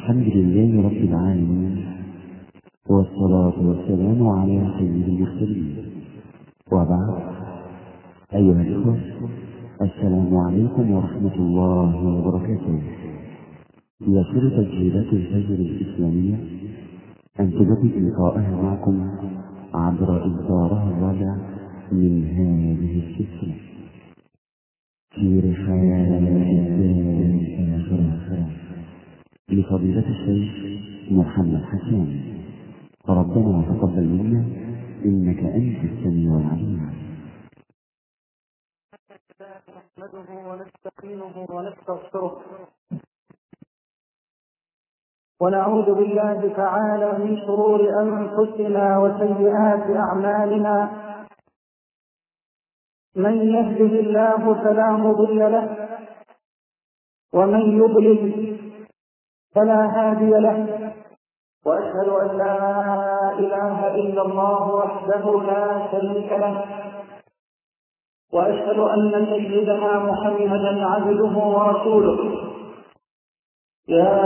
الحمد لله رب العالمين، والصلاة والسلام على سيد المرسلين، وبعد. أيها الإخوة، السلام عليكم ورحمة الله وبركاته. يسر تسجيلات الفجر الإسلامية أن تجدد لقاءها معكم عبر إصدارها الرابع من هذه السلسلة في رحلة الآخرة لفضيلة الشيخ محمد حسان. ربنا تقبل منا إنك أنت السميع العليم. نحمده ونستعينه ونستغفره ونعوذ بالله تعالى من شرور أنفسنا وسيئات أعمالنا. من يهده الله فلا مضل له، ومن يضلل فلا هادي له. وأشهد أن لا إله إلا الله وحده لا شريك له، وأشهد أن سيدنا محمدا عبده ورسوله. يا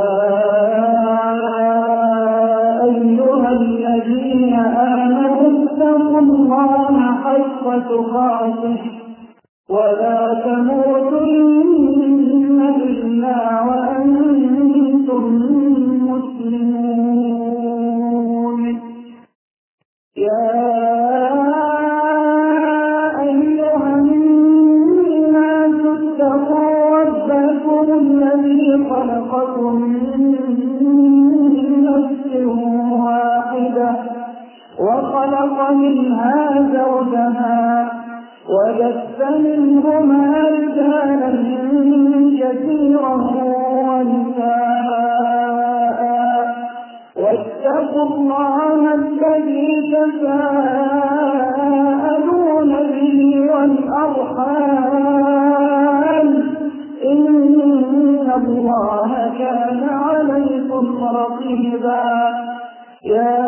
أيها الذين آمنوا اتقوا الله حق تقاته ولا تموتن إلا وأنتم مسلمون. يا أيها الناس اتقوا ربكم الذي خلقكم من نفس واحدة وخلق منها زوجها وبث منهما رجالا كثيرا ونساء، واتقوا الله الذي تساءلون به والأرحام إن الله كان عليكم رقيبا. يا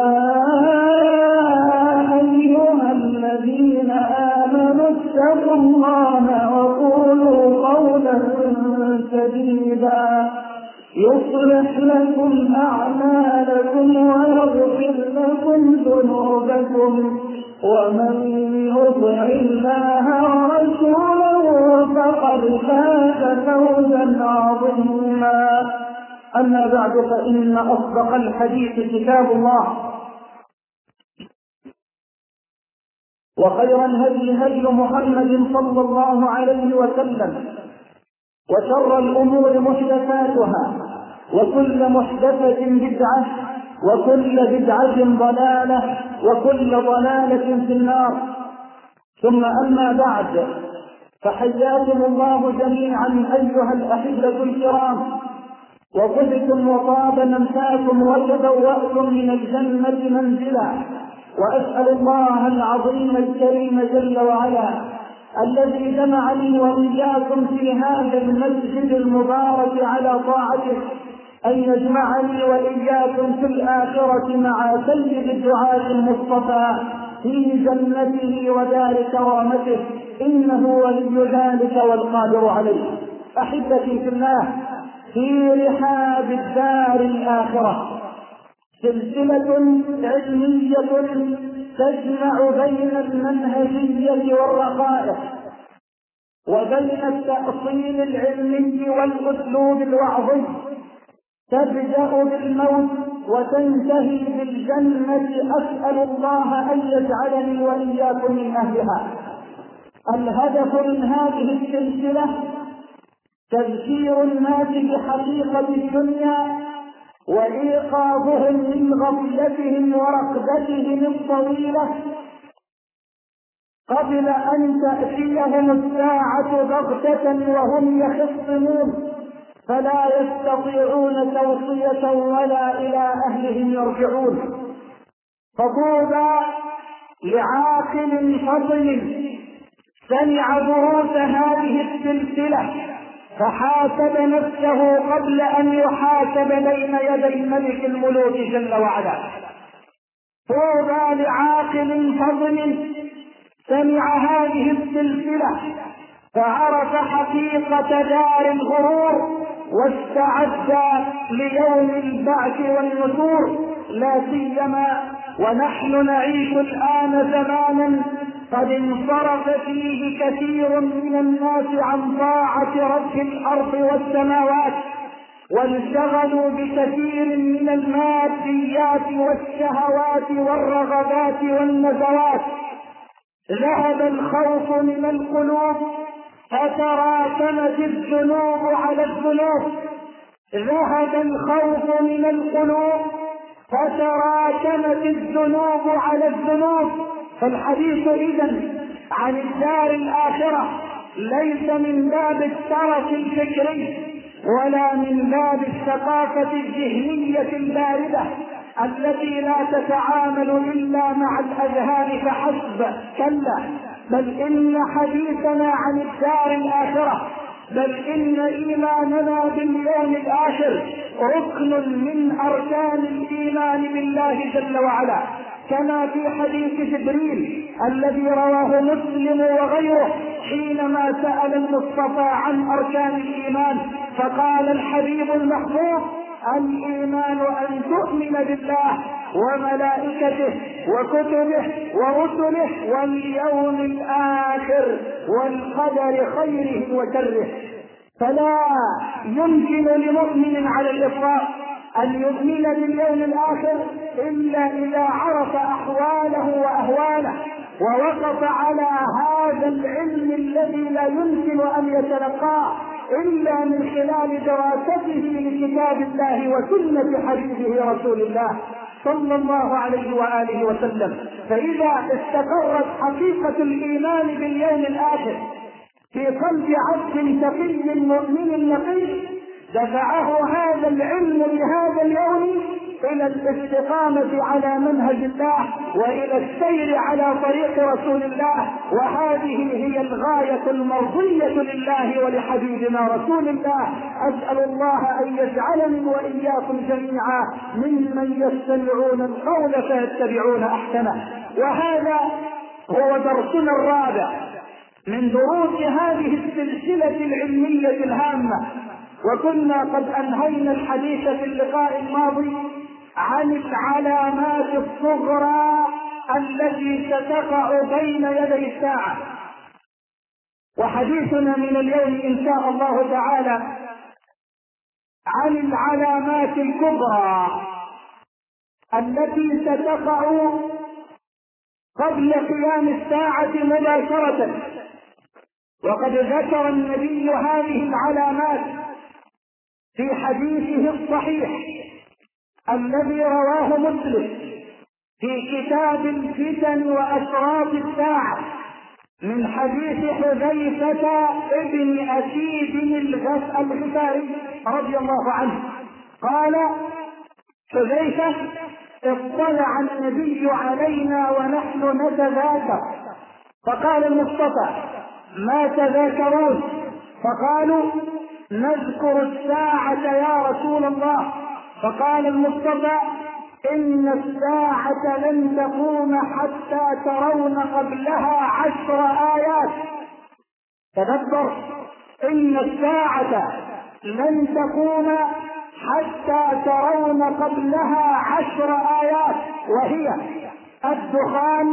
أيها الذين آمنوا اتقوا الله وقولوا قولا سديدا يصلح لكم أعمالكم ويغفر لكم ذنوبكم، ومن يطع الله ورسوله فقد فاز فوزا عظيما. أما بعد، فإن أصدق الحديث كتاب الله، وخير الهدي هدي محمد صلى الله عليه وسلم، وشر الأمور محدثاتها، وكل محدثة بدعة، وكل بدعة ضلالة، وكل ضلالة في النار. ثم أما بعد، فحياكم الله جميعا أيها الأحبة الكرام، وطبتم وطاب ممشاكم وتبوأتم من الجنة منزلا. وأسأل الله العظيم الكريم جل وعلا الذي جمعني وإياكم في هذا المسجد المبارك على طاعته أن يجمعني وإياكم في الآخرة مع سيد الدعاة المصطفى في جنته ودار كرامته، إنه ولي ذلك والقادر عليه. أحبتي في الله، في رحاب الدار الآخرة سلسلة علمية تجمع بين المنهجية والرقائق وبين التأصيل العلمي والأسلوب الوعظي، تبدأ بالموت وتنتهي بالجنة. أسأل الله أن يجعلني وإياكم من أهلها. الهدف من هذه السلسلة تذكير الناس بحقيقة الدنيا وإيقاظهم من غفلتهم ورقدتهم الطويلة قبل أن تأتيهم الساعة بغتة وهم يخصمون فلا يستطيعون توصية ولا إلى أهلهم يرجعون. فطوبى لعاقل فضل سمع دروس هذه السلسلة فحاسب نفسه قبل أن يحاسب بين يدي ملك الملوك جل وعلا. طوبى لعاقل فضل سمع هذه السلسلة فعرف حقيقة دار الغرور واستعد ليوم البعث والنشور، لا سيما ونحن نعيش الآن زمانا قد انصرف فيه كثير من الناس عن طاعة رب الأرض والسماوات، وانشغلوا بكثير من الماديات والشهوات والرغبات والنزوات. ذهب الخوف من القلوب فتراكمت الذنوب على الذنوب. ذهب الخوف من القلوب فتراكمت الذنوب على الذنوب. فالحديث إذن عن الدار الآخرة ليس من باب الترف الفكري ولا من باب الثقافة الذهنية الباردة التي لا تتعامل إلا مع الأذهان فحسب، كلا، بل إن حديثنا عن الدار الآخرة، بل إن إيماننا باليوم الآخر ركن من أركان الإيمان بالله جل وعلا، كما في حديث جبريل الذي رواه مسلم وغيره حينما سأل المصطفى عن أركان الإيمان فقال الحبيب المحبوب: الإيمان أن تؤمن بالله وملائكته وكتبه ورسله واليوم الآخر والقدر خيره وشره. فلا يمكن لمؤمن على الإطلاق أن يؤمن باليوم الآخر إلا إذا عرف أحواله وأهواله ووقف على هذا العلم الذي لا يمكن أن يتلقاه إلا من خلال دراسته لكتاب الله وسنة حبيبه رسول الله صلى الله عليه وآله وسلم. فإذا استقرت حقيقة الإيمان باليوم الآخر في قلب عبد تقي مؤمن نقي دفعه هذا العلم لهذا اليوم إلى الاستقامة على منهج الله وإلى السير على طريق رسول الله، وهذه هي الغاية المرضية لله ولحبيبنا رسول الله. أسأل الله أن يجعلني وإياكم جميعا ممن يستمعون القول فيتبعون أحسنه. وهذا هو درسنا الرابع من دروس هذه السلسلة العلمية الهامة، وكنا قد أنهينا الحديث في اللقاء الماضي عن العلامات الصغرى التي ستقع بين يدي الساعة، وحديثنا من اليوم إن شاء الله تعالى عن العلامات الكبرى التي ستقع قبل قيام الساعة مباشرة. وقد ذكر النبي هذه العلامات في حديثه الصحيح الذي رواه مسلم في كتاب الفتن وأشراط الساعة من حديث حذيفة ابن أسيد الغفاري رضي الله عنه قال حذيفة: اطلع النبي علينا ونحن نتذاكر، فقال المصطفى: ما تذاكرون؟ فقالوا: نذكر الساعة يا رسول الله. فقال المصطفى: إن الساعة لن تقوم حتى ترون قبلها 10 آيات. تدبر، إن الساعة لن تقوم حتى ترون قبلها 10 آيات، وهي الدخان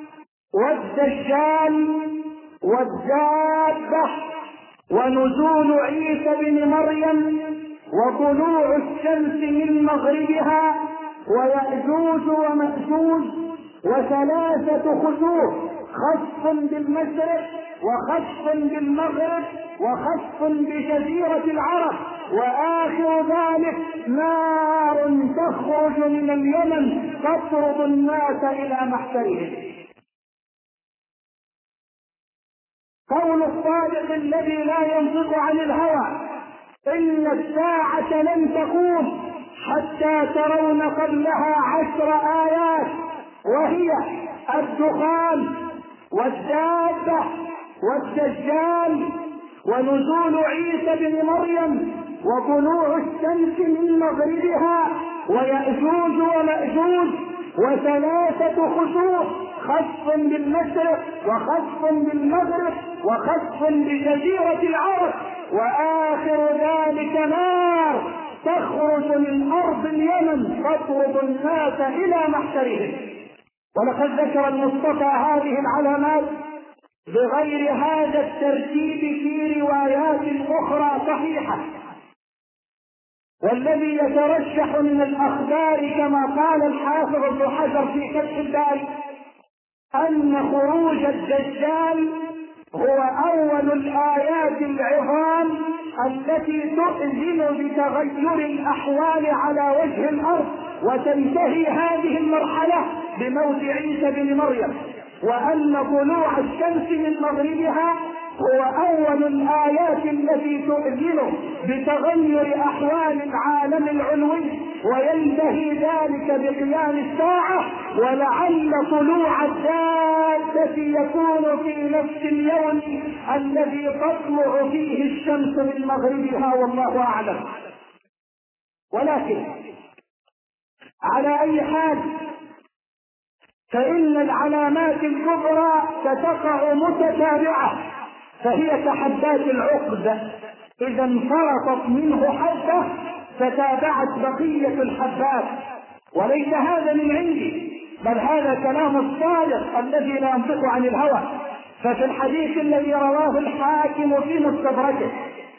والدجال والدابة ونزول عيسى بن مريم وطلوع الشمس من مغربها ويأجوج ومأجوج وثلاثة خسوف، خسف بالمشرق وخسف بالمغرب وخسف بجزيرة العرب، وآخر ذلك نار تخرج من اليمن تطرد الناس إلى محشرهم. قول الصادق الذي لا ينطق عن الهوى: إن الساعة لن تقوم حتى ترون قبلها 10 آيات، وهي الدخان والدابة والدجال ونزول عيسى بن مريم وطلوع الشمس من مغربها ويأجوج ومأجوج وثلاثة خسوف، خسف بالمشرق وخسف بالمغرب وخسف بجزيرة العرب، وآخر ذلك نار من أرض اليمن تطرد الناس إلى محشرهم. ولقد ذكر المصطفى هذه العلامات بغير هذا الترتيب في روايات أخرى صحيحة. والذي يترشح من الأخبار كما قال الحافظ ابن حجر في فتح الباري أن خروج الدجال هو أول الآيات العظام التي تؤذن بتغير الأحوال على وجه الأرض، وتنتهي هذه المرحلة بموت عيسى بن مريم، وأن طلوع الشمس من مغربها هو أول الآيات التي تؤذن بتغير أحوال العالم العلوي، وينتهي ذلك بقيام الساعة، ولعل طلوع الدابة يكون في نفس اليوم الذي تطلع فيه الشمس من مغربها، والله أعلم. ولكن على أي حال فإن العلامات الكبرى ستقع متتابعة، فهي كحبات العقد، إذا انفرطت منه حبة فتابعت بقية الحبات. وليس هذا من عندي، بل هذا كلام الصادق الذي لا ينطق عن الهوى. ففي الحديث الذي رواه الحاكم في مستدركه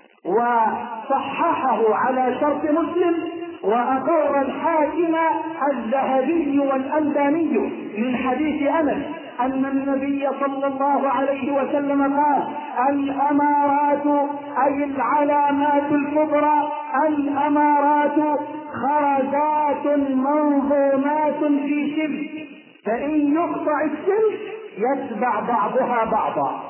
وصححه على شرط مسلم، وأقر الحاكم الذهبي والألباني من حديث أنس أن النبي صلى الله عليه وسلم قال: الأمارات أي العلامات الكبرى، الأمارات خرزات منظومات في شبه، فإن يقطع السلك يتبع بعضها بعضا.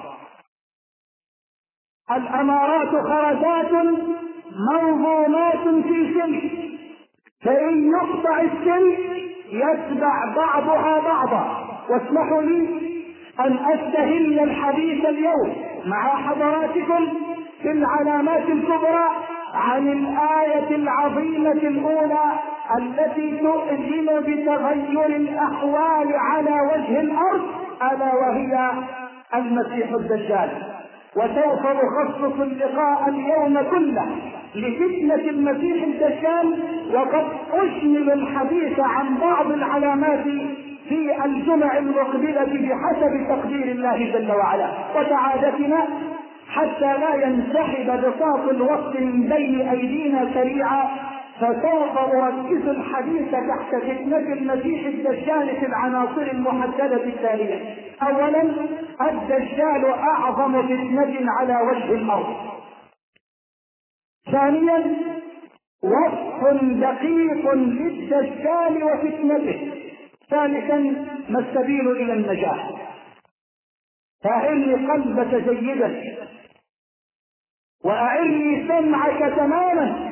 الأمارات خرزات منظومات في سلك، فإن يقطع السلك يتبع بعضها بعضا. واسمحوا لي أن أستهل الحديث اليوم مع حضراتكم في العلامات الكبرى عن الآية العظيمة الأولى التي تؤذن بتغير الأحوال على وجه الأرض، ألا وهي المسيح الدجال. وسوف نخصص اللقاء اليوم كله لفتنة المسيح الدجال، وقد أشمل الحديث عن بعض العلامات في الجمع المقبلة بحسب تقدير الله جل وعلا وسعادتنا، حتى لا ينسحب بساط الوقت من بين أيدينا سريعا. فسوف أركز الحديث تحت فتنة المسيح الدجال في العناصر المحددة التالية. أولا، الدجال أعظم فتنة على وجه الأرض. ثانيا، وصف دقيق للدجال وفتنته. ثالثا، ما السبيل إلى النجاة. فأعرني قلبك جيدا، وأعرني سمعك تماما،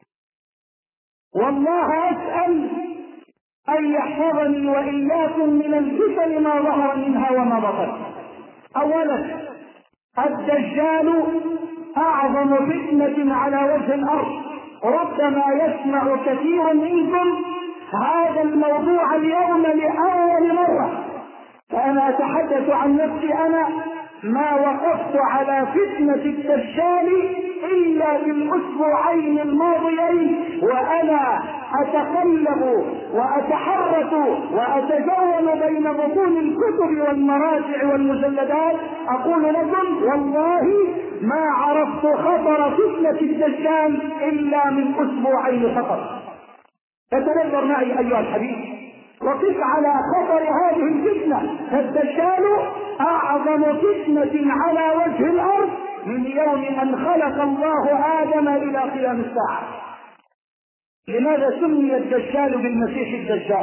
والله أسأل أن يحفظني وإياكم من الفتن ما ظهر منها وما بطن. أولا، الدجال أعظم فتنة على وجه الأرض. ربما يسمع كثير منكم هذا الموضوع اليوم لأول مرة، فأنا أتحدث عن نفسي. أنا ما وقفت على فتنة الدجال إلا في الأسبوعين الماضيين، وأنا أتقلب وأتحرك وأتجول بين بطون الكتب والمراجع والمجلدات، أقول لكم والله ما عرفت خطر فتنة الدجال إلا من أسبوعين فقط. فتنظر معي أيها الحبيب وقف على خطر هذه الفتنة. فالدجال أعظم فتنة على وجه الأرض من يوم أن خلق الله آدم إلى قيام الساعة. لماذا سمي الدجال بالمسيح الدجال؟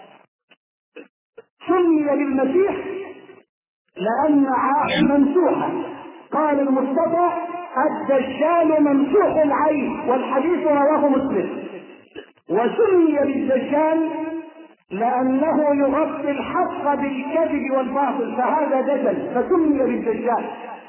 سمي بالمسيح لأن ممسوحا. قال المصطفى: الدجال ممسوح العين، والحديث رواه مسلم. وسمي بالدجال لأنه يغطي الحق بالكذب والباطل، فهذا دجل فسمي بالدجال.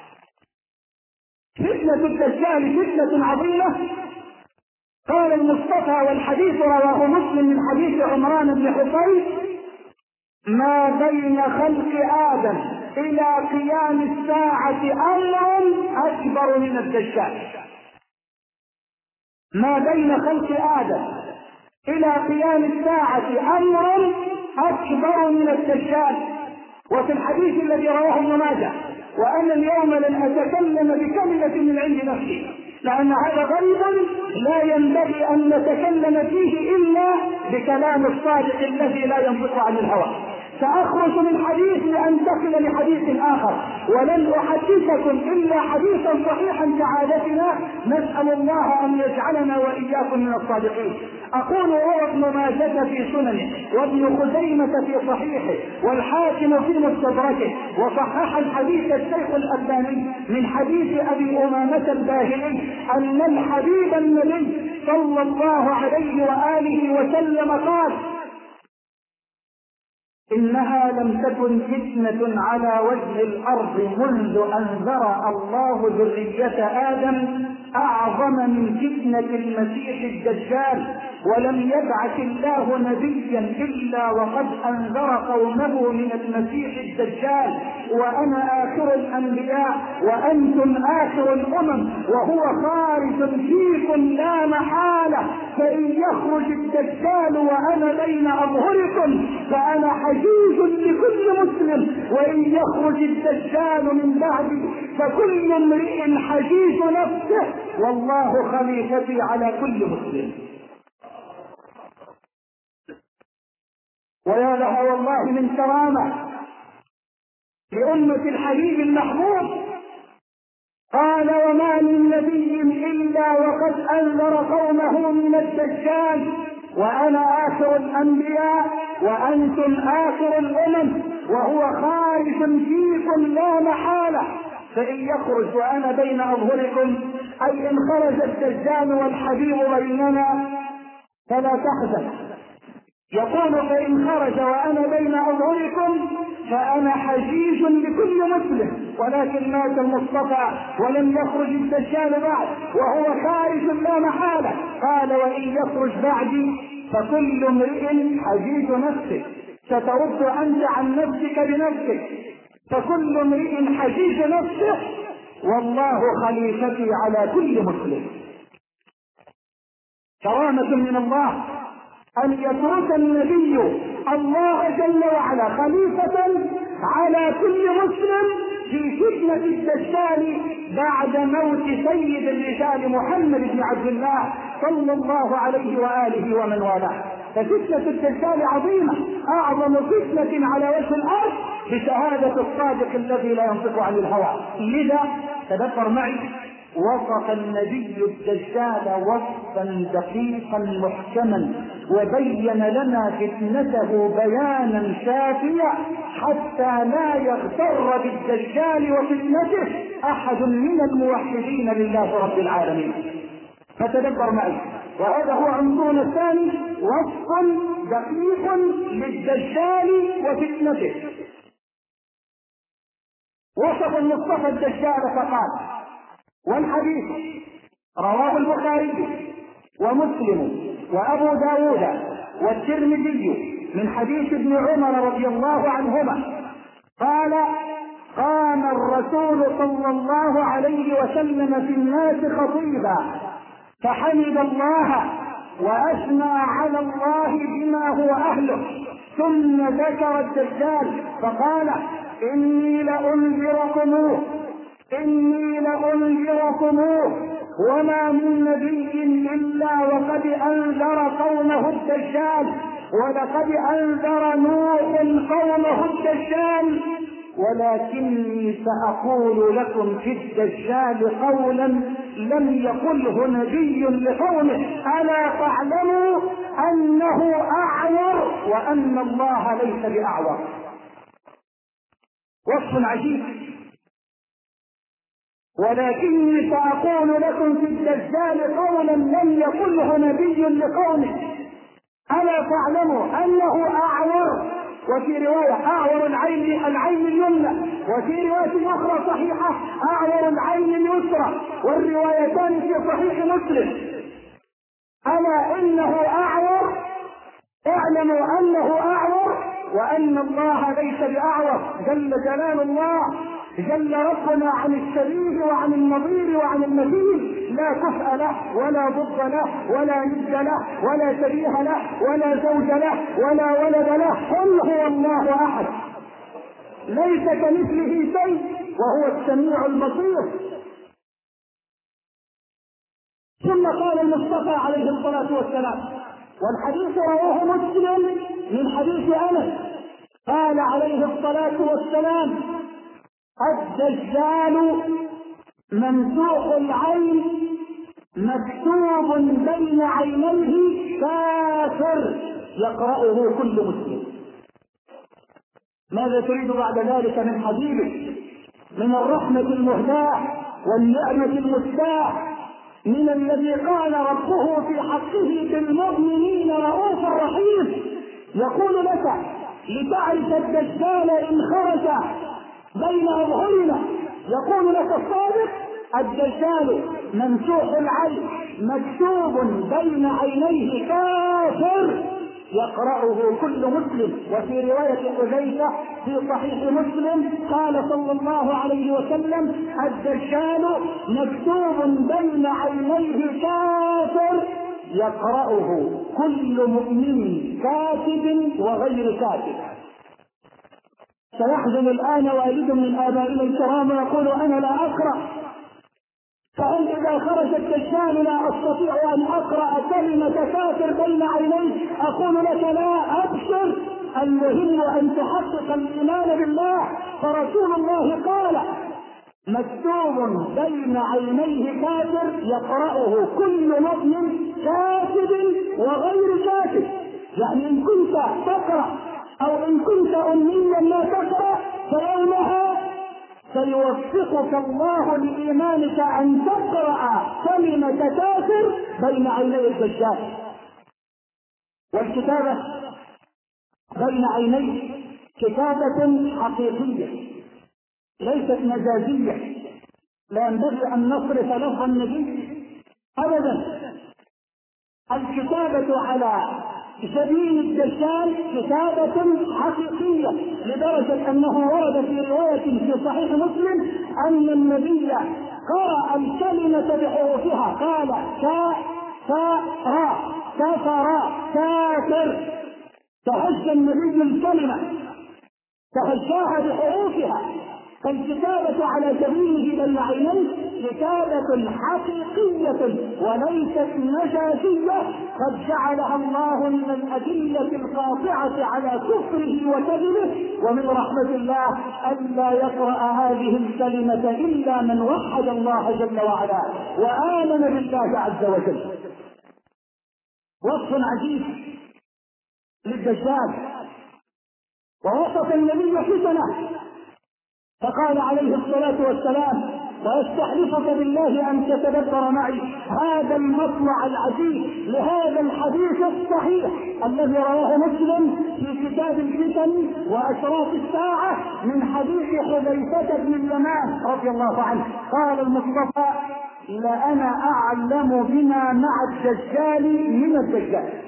فتنة الدجال فتنة عظيمة. قال المصطفى، والحديث رواه مسلم من حديث عمران بن حصين: ما بين خلق آدم إلى قيام الساعة أمر أكبر من الدجال. ما بين خلق آدم إلى قيام الساعة أمر أكبر من الدجال. وفي الحديث الذي رواه ابن ماجه: وأنا اليوم لن أتكلم بكلمة من عند نفسي، لأن هذا غيب لا ينبغي أن نتكلم فيه إلا بكلام الصادق الذي لا ينطق عن الهوى. سأخرج من حديث لأنتقل لحديث آخر، ولن أحدثكم إلا حديثا صحيحا كعادتنا، نسأل الله أن يجعلنا وإياكم من الصادقين. أقول: روى ابن ماجه في سننه، وابن خزيمة في صحيحه، والحاكم في مستدركه، وصحح الحديث الشيخ الألباني من حديث أبي أمامة الباهلي أن الحبيب النبي صلى الله عليه وآله وسلم قال: إنها لم تكن فتنة على وجه الأرض منذ أن ذرأ الله ذرية آدم أعظم من فتنة المسيح الدجال، ولم يبعث الله نبيا إلا وقد أنذر قومه من المسيح الدجال، وأنا آخر الأنبياء وأنتم آخر الأمم، وهو خارج فيكم لا محالة، فإن يخرج الدجال وأنا بين أظهركم فأنا حجيج لكل مسلم، وإن يخرج الدجال من بعدي فكل امرئ حجيج نفسه، والله خليفتي على كل مسلم. ويا لها والله من كرامة لأمة الحبيب المحبوب. قال: وما من نبي إلا وقد أنذر قومه من الدجال، وأنا آخر الأنبياء وأنتم آخر الأمم، وهو خارج فيكم لا محالة، فإن يخرج وأنا بين أظهركم، أي إن خرج الدجال والحبيب بيننا فلا تحزن. يقول: فإن خرج وأنا بين أظهركم فأنا حجيج لكل مسلم، ولكن مات المصطفى ولم يخرج الدجال بعد، وهو خارج لا محالة. قال: وإن يخرج بعدي فكل امرئ حجيج نفسه. سترد أنت عن نفسك بنفسك، فكل امرئ حجيج نفسه، والله خليفتي على كل مسلم. كرامة من الله أن يترك النبي الله جل وعلا خليفة على كل مسلم في فتنة الدجال بعد موت سيد الرجال محمد بن عبد الله صلى الله عليه وآله ومن والاه. ففتنة الدجال عظيمة، أعظم فتنة على وجه الأرض بشهادة الصادق الذي لا ينطق عن الهوى. لذا تذكر معي: وصف النبي الدجال وصفا دقيقا محكما، وبين لنا فتنته بيانا شافيا حتى لا يغتر بالدجال وفتنته أحد من الموحدين لله رب العالمين. فتدبر معي، وهذا هو عنصرنا الثاني: وصف دقيق للدجال وفتنته. وصف المصطفى الدجال فقال، والحديث رواه البخاري ومسلم وأبو داود والترمذي من حديث ابن عمر رضي الله عنهما قال: قام الرسول صلى الله عليه وسلم في الناس خطيبا فحمد الله وأثنى على الله بما هو أهله، ثم ذكر الدجال فقال: إني لأنذركموه وما من نبي إلا وقد أنذر قومه الدجال، ولقد أنذر نوح قومه الدجال، ولكني سأقول لكم في الدجال قولا لم يقله نبي لقومه: ألا تعلموا أنه أعور وأن الله ليس بأعور. وصف عجيب: ولكني سأقول لكم في الدجال قولا لم يقله نبي لقومه: ألا تعلموا أنه أعور، وفي رواية أعور العين اليمنى، وفي رواية أخرى صحيحة أعور العين اليسرى، والروايتان في صحيح مسلم. ألا إنه أعور، اعلموا أنه أعور وأن الله ليس بأعور جل جلال الله. جل ربنا عن الشبيه وعن النظير وعن المثيل، لا كفء له ولا ضد له ولا ند له ولا شبيه له ولا زوج له ولا ولد له. قل هو الله احد ليس كمثله شيء وهو السميع البصير. ثم قال المصطفى عليه الصلاة والسلام، والحديث رواه مسلم من حديث أنس، قال عليه الصلاة والسلام: الدجال ممسوح العين مكتوب بين عينيه كافر يقرأه كل مسلم. ماذا تريد بعد ذلك من حبيبك؟ من الرحمة المهداة والنعمة المستاح، من الذي قال ربه في حقه بالمؤمنين رؤوف رحيم. يقول لك لتعرف الدجال إن خرج بين أظهرنا، يقول لك الصادق: الدجال ممسوح العين مكتوب بين عينيه كافر يقرأه كل مسلم. وفي رواية حذيفة في صحيح مسلم قال صلى الله عليه وسلم: الدجال مكتوب بين عينيه كافر يقرأه كل مؤمن كاتب وغير كاتب. سيحزن الآن والد من آبائنا الكرام ويقول: أنا لا أقرأ، فهل إذا خرج الدجال لا أستطيع أن أقرأ كلمة كافر بين عينيه؟ أقول لك: لا، أبشر، المهم أن تحقق الإيمان بالله. فرسول الله قال: مكتوب بين عينيه كافر يقرأه كل مؤمن كاتب وغير كاتب. يعني إن كنت تقرأ أو إن كنت أميا لا تقرأ فيومها سيوفقك الله لإيمانك أن تقرأ كلمة كافر بين عيني الدجال. والكتابة بين عينيه كتابة حقيقية ليست مجازية، لا ينبغي أن نصرف لفظ النبي أبدا. الكتابة على جبين الدجال كتابة حقيقية، لدرجة أنه ورد في رواية في صحيح مسلم أن النبي قرأ الكلمة بحروفها، قال: كافر كفر كافر. تهجى النبي الكلمة، تهجاها بحروفها. فالكتابة على جبينه بين عينيه كتابة حقيقية وليست مجازية، قد جعلها الله من الأدلة القاطعة على كفره وكذبه. ومن رحمة الله ألا يقرأ هذه الكلمة إلا من وحد الله جل وعلا وآمن بالله عز وجل. وصف عجيب للدجال. ووصف النبي فتنه فقال عليه الصلاة والسلام: ويستحلفك بالله أن تتدبر معي هذا المطلع العجيب لهذا الحديث الصحيح الذي رواه مسلم في كتاب الفتن وأشراط الساعة من حديث حذيفة بن اليمان رضي الله عنه. قال المصطفى: لأنا أعلم بما مع الدجال من الدجال.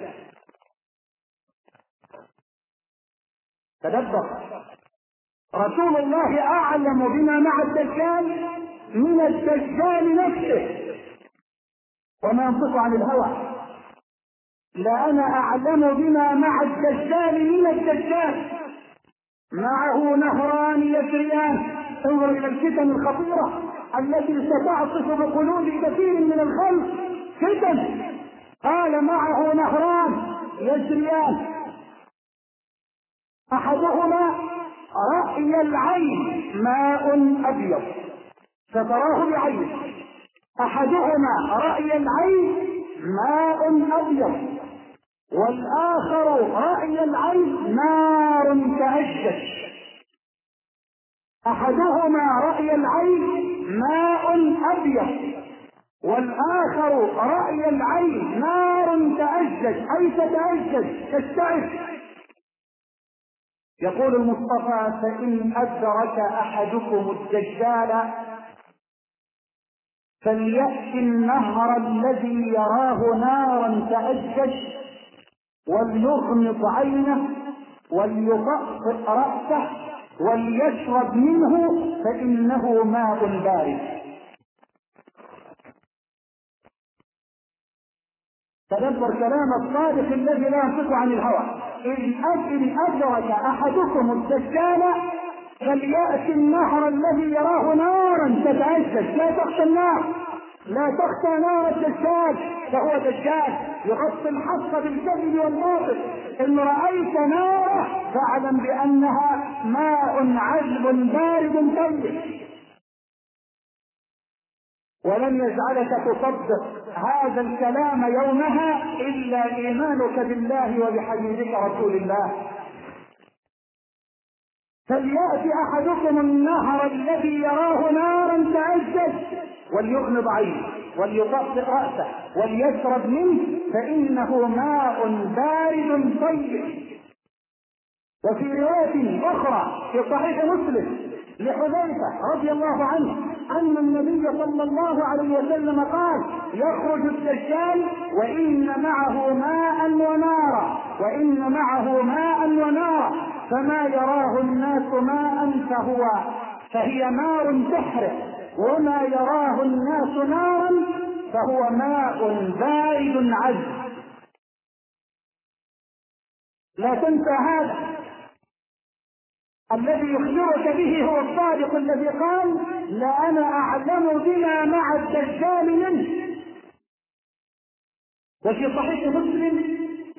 تدبر، رسول الله أعلم بما مع الدجال من الدجال نفسه، وما ينطق عن الهوى. لأنا أعلم بما مع الدجال من الدجال. معه نهران يجريان. انظر إلى الفتن الخطيرة التي ستعصف بقلوب كثير من الخلق فتن. قال: معه نهران يجريان، أحدهما رأي العين ماء أبيض، فتراه بعين. أحدهما رأي العين ماء أبيض، والآخر رأي العين نار كأشجش. أحدهما رأي العين ماء أبيض، والآخر رأي العين نار كأشجش، أي تتأجج تشتعل. يقول المصطفى: فإن أدرك أحدكم الدجال فليأتي النهر الذي يراه نارا تأجج وليغمض عينه وليطأطئ رأسه وليشرب منه فإنه ماء بارد. تدبر كلام الصادق الذي لا ينطق عن الهوى. إن أدرك أحدكم الدجال فليأتي النهر الذي يراه نارا تتعجج. لا تخشى النار، لا تخشى نار الدجال، فهو دجال يغطي الحق بالكذب والباطل. إن رأيت ناره فاعلم بأنها ماء عذب بارد طيب. ولن يجعلك تصدق هذا الكلام يومها إلا إيمانك بالله وبحبيبك رسول الله. فليأتي أحدكم النهر الذي يراه نارا تعجج وليغمض عينه وليطفئ رأسه وليشرب منه فإنه ماء بارد طيب. وفي رواية أخرى في صحيح مسلم لحذيفة رضي الله عنه أن النبي صلى الله عليه وسلم قال: يخرج الدجال وإن معه ماء ونارا، وإن معه ماء ونارا، فما يراه الناس ماء فهي نار تحرق، وما يراه الناس نارا فهو ماء بارد عذب. لا تنسى هذا. الذي يخبرك به هو الصادق الذي قال: لا أنا أعلم بما مع الدجال منه. وفي صحيح مسلم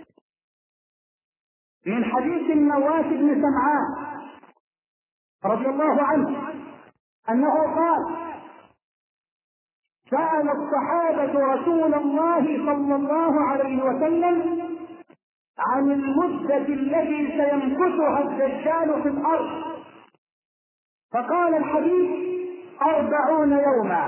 من حديث النواس بن سمعان رضي الله عنه أنه قال: سأل الصحابة رسول الله صلى الله عليه وسلم عن المدة التي سيمكثها الدجال في الأرض، فقال الحديث: 40 يوما.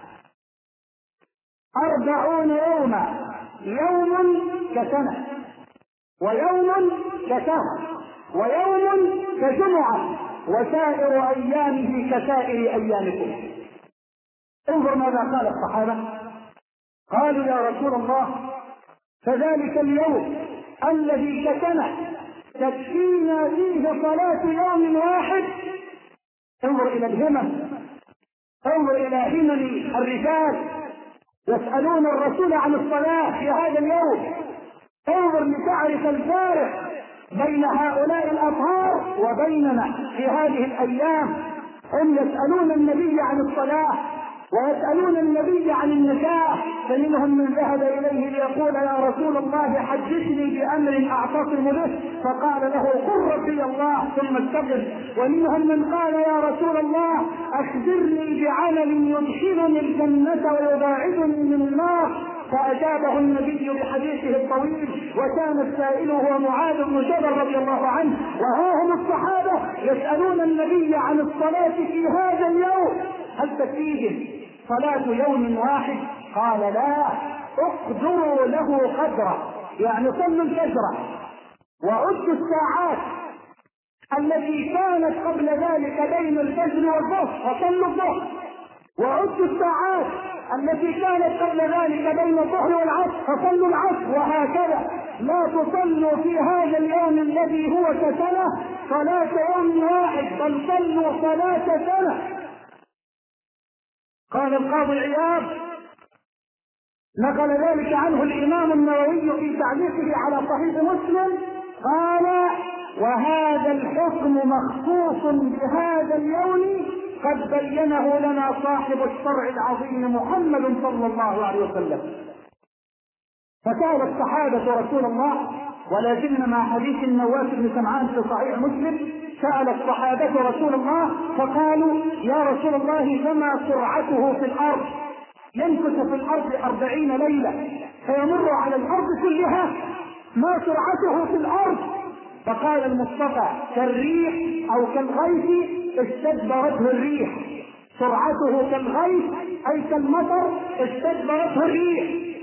40 يوما، يوم كسنة، ويوم كشهر، ويوم كجمعة، وسائر أيامه كسائر أيامكم. انظر ماذا قال الصحابة. قالوا: يا رسول الله، فذلك اليوم الذي كسنه تكفينا فيه صلاة يوم واحد. انظر إلى الهمم، انظر إلى همم الرجال يسألون الرسول عن الصلاة في هذا اليوم. انظر لتعرف الفارق بين هؤلاء الأطهار وبيننا في هذه الأيام. هم يسألون النبي عن الصلاة ويسألون النبي عن النكاح، فمنهم من ذهب إليه ليقول: يا رسول الله، حدثني بأمر أعتصم به، فقال له: قل ربي الله ثم استقم. ومنهم من قال: يا رسول الله، أخبرني بعمل يدخلني الجنة ويباعدني من النار، فأجابه النبي بحديثه الطويل. وكان السائل هو معاذ بن جبل رضي الله عنه. وها هم الصحابة يسألون النبي عن الصلاة في هذا اليوم: هل تكفيهم صلاة يوم واحد؟ قال: لا، اقدروا له قدره، يعني صلوا الفجر وعدوا الساعات التي كانت قبل ذلك بين الفجر والظهر فصلوا الظهر، وعدوا الساعات التي كانت قبل ذلك بين الظهر والعصر فصلوا العصر، وهكذا. لا تصلوا في هذا اليوم الذي هو كسنة صلاة يوم واحد، بل صلوا صلاة سنة. قال القاضي عياض، نقل ذلك عنه الإمام النووي في تعليقه على صحيح مسلم، قال: وهذا الحكم مخصوص بهذا اليوم قد بينه لنا صاحب الشرع العظيم محمد صلى الله عليه وسلم. فسأل الصحابة رسول الله، ولا زلنا مع حديث النواس بن سمعان في صحيح مسلم، سأل الصحابة رسول الله فقالوا: يا رسول الله، فما سرعته في الأرض؟ يمكث في الأرض 40 ليلة فيمر على الأرض كلها، ما سرعته في الأرض؟ فقال المصطفى: كالريح أو كالغيث استدبرته الريح. سرعته كالغيث أي كالمطر استدبرته الريح.